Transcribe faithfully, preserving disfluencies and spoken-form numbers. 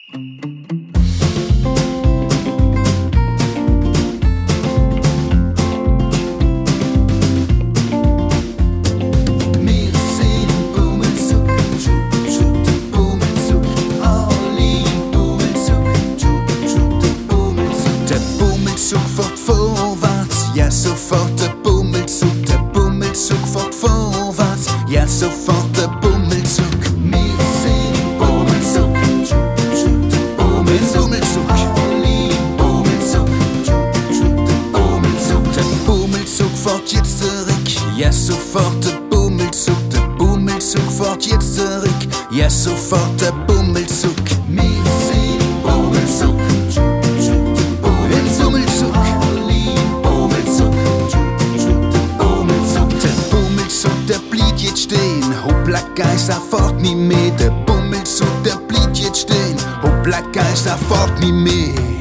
Sofort der Bummelzug, der Bummelzug fährt vorwärts, ja sofort der Bummelzug. Wir sind im Bummelzug, der Bummelzug, alle im Bummelzug, der Bummelzug. Der Bummelzug fährt jetzt zurück, ja sofort der Bummelzug, der Bummelzug fährt jetzt zurück, ja sofort der Bummelzug. Wir sind im Bummelzug. Hoppla Geister, fahrt mi mit, der Bummelzug, der blieb jetzt stehen. Hoppla Geister, fahrt mi mit.